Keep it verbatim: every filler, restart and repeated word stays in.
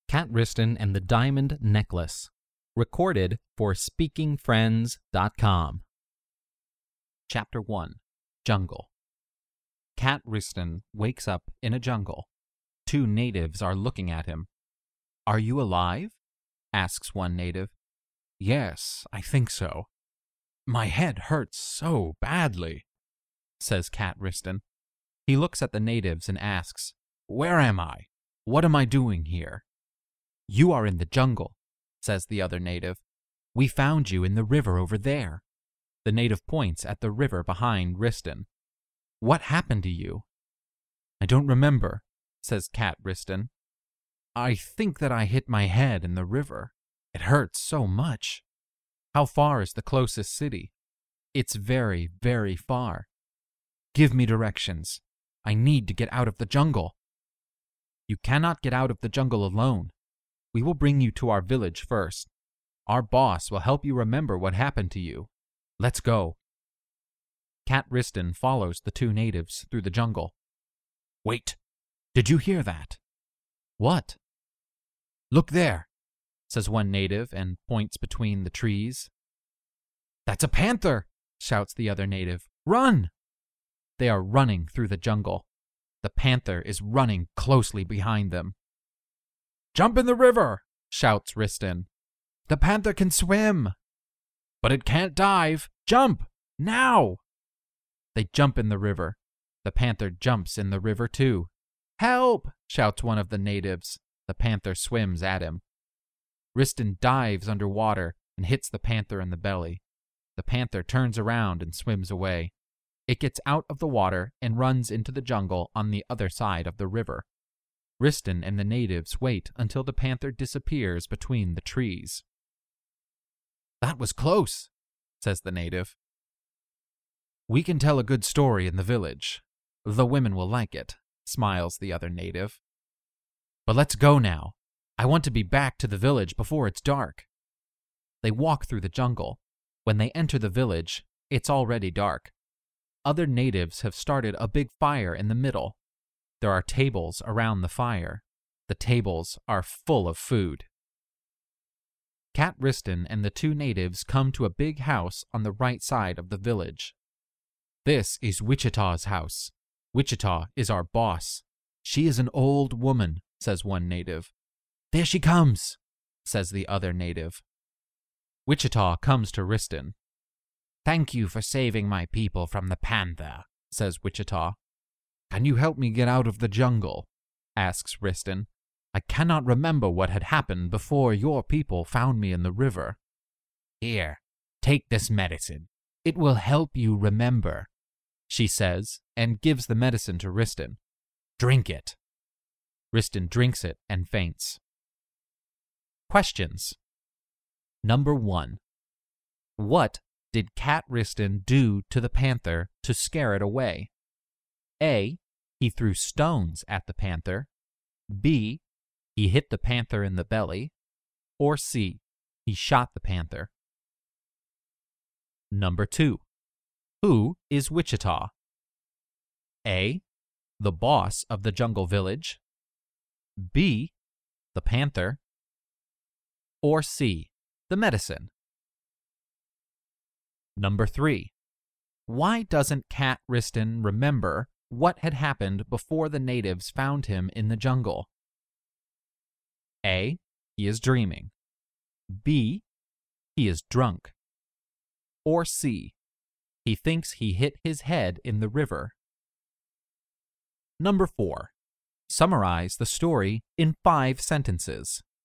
Cat Riston and the Diamond Necklace. Recorded for Speaking Friends dot com. Chapter one. Jungle. Cat Riston wakes up in a jungle. Two natives are looking at him. "Are you alive?" asks one native. "Yes, I think so. My head hurts so badly," says Cat Riston. He looks at the natives and asks, "Where am I? What am I doing here?" "You are in the jungle," says the other native. "We found you in the river over there." The native points at the river behind Riston. "What happened to you?" "I don't remember," says Cat Riston. "I think that I hit my head in the river. It hurts so much." "How far is the closest city?" "It's very, very far." "Give me directions. I need to get out of the jungle." "You cannot get out of the jungle alone. We will bring you to our village first. Our boss will help you remember what happened to you. Let's go." Cat Riston follows the two natives through the jungle. "Wait! Did you hear that?" "What?" "Look there," says one native and points between the trees. "That's a panther!" shouts the other native. "Run!" They are running through the jungle. The panther is running closely behind them. "Jump in the river!" shouts Riston. "The panther can swim." "But it can't dive. Jump! Now!" They jump in the river. The panther jumps in the river too. "Help!" shouts one of the natives. The panther swims at him. Riston dives underwater and hits the panther in the belly. The panther turns around and swims away. It gets out of the water and runs into the jungle on the other side of the river. Riston and the natives wait until the panther disappears between the trees. "That was close," says the native. "We can tell a good story in the village. The women will like it," smiles the other native. "But let's go now. I want to be back to the village before it's dark." They walk through the jungle. When they enter the village, it's already dark. Other natives have started a big fire in the middle. There are tables around the fire. The tables are full of food. Cat Riston and the two natives come to a big house on the right side of the village. "This is Wichita's house. Wichita is our boss. She is an old woman," says one native. "There she comes," says the other native. Wichita comes to Riston. "Thank you for saving my people from the panther," says Wichita. "Can you help me get out of the jungle?" asks Riston. "I cannot remember what had happened before your people found me in the river." "Here, take this medicine. It will help you remember," she says, and gives the medicine to Riston. "Drink it." Riston drinks it and faints. Questions. Number one. What did Cat Riston do to the panther to scare it away? A. He threw stones at the panther. B. He hit the panther in the belly. Or C. He shot the panther. Number two. Who is Wichita? A. The boss of the jungle village. B. The panther. Or C. The medicine. Number three. Why doesn't Cat Riston remember what had happened before the natives found him in the jungle? A. He is dreaming. B. He is drunk. Or C. He thinks he hit his head in the river. Number four. Summarize the story in five sentences.